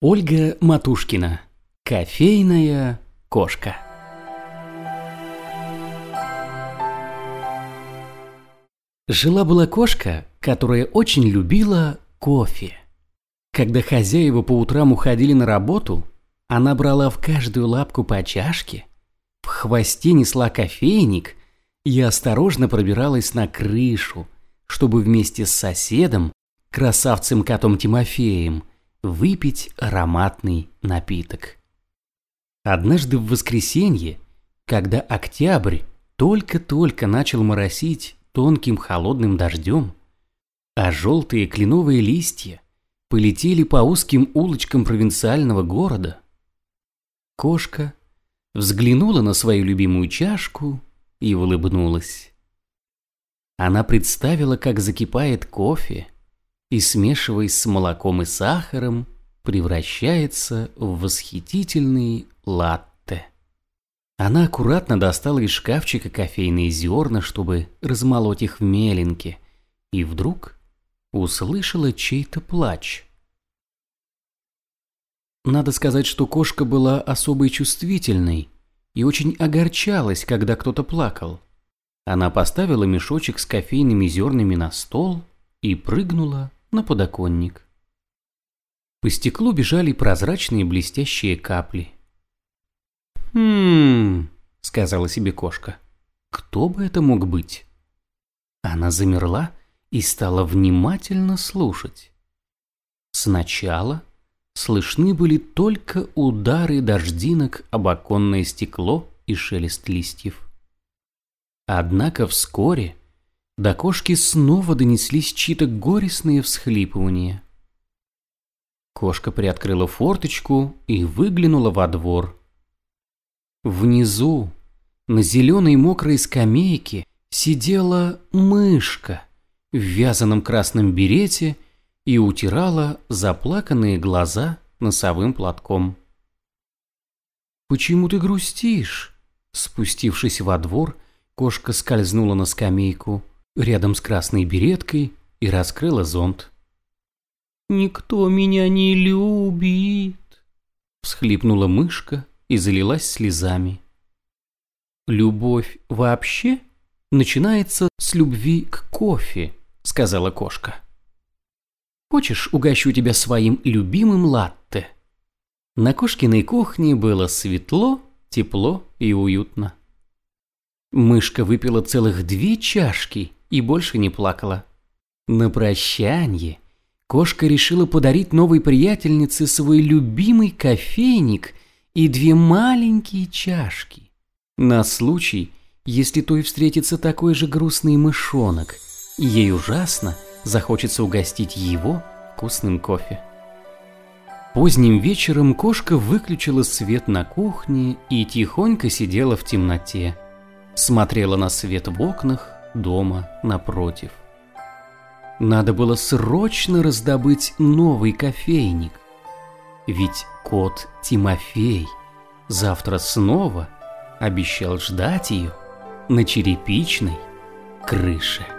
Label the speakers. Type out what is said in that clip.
Speaker 1: Ольга Матушкина. Кофейная кошка. Жила-была кошка, которая очень любила кофе. Когда хозяева по утрам уходили на работу, она брала в каждую лапку по чашке, в хвосте несла кофейник и осторожно пробиралась на крышу, чтобы вместе с соседом, красавцем-котом Тимофеем, выпить ароматный напиток. Однажды в воскресенье, когда октябрь только-только начал моросить тонким холодным дождем, а желтые кленовые листья полетели по узким улочкам провинциального города, кошка взглянула на свою любимую чашку и улыбнулась. Она представила, как закипает кофе и, смешиваясь с молоком и сахаром, превращается в восхитительный латте. Она аккуратно достала из шкафчика кофейные зерна, чтобы размолоть их в меленьке, и вдруг услышала чей-то плач. Надо сказать, что кошка была особой чувствительной и очень огорчалась, когда кто-то плакал. Она поставила мешочек с кофейными зернами на стол и прыгнула на подоконник. По стеклу бежали прозрачные блестящие капли. Сказала себе кошка. «Кто бы это мог быть?» Она замерла и стала внимательно слушать. Сначала слышны были только удары дождинок об оконное стекло и шелест листьев. Однако вскоре до кошки снова донеслись чьи-то горестные всхлипывания. Кошка приоткрыла форточку и выглянула во двор. Внизу, на зеленой мокрой скамейке, сидела мышка в вязаном красном берете и утирала заплаканные глаза носовым платком. «Почему ты грустишь?» Спустившись во двор, кошка скользнула на скамейку рядом с красной береткой и раскрыла зонт. «Никто меня не любит», — всхлипнула мышка и залилась слезами. «Любовь вообще начинается с любви к кофе», — сказала кошка. «Хочешь, угощу тебя своим любимым латте?» На кошкиной кухне было светло, тепло и уютно. Мышка выпила целых 2 чашки и больше не плакала. На прощанье кошка решила подарить новой приятельнице свой любимый кофейник и 2 маленькие чашки, на случай, если той встретится такой же грустный мышонок, и ей ужасно захочется угостить его вкусным кофе. Поздним вечером кошка выключила свет на кухне и тихонько сидела в темноте, смотрела на свет в окнах дома напротив. Надо было срочно раздобыть новый кофейник, ведь кот Тимофей завтра снова обещал ждать ее на черепичной крыше.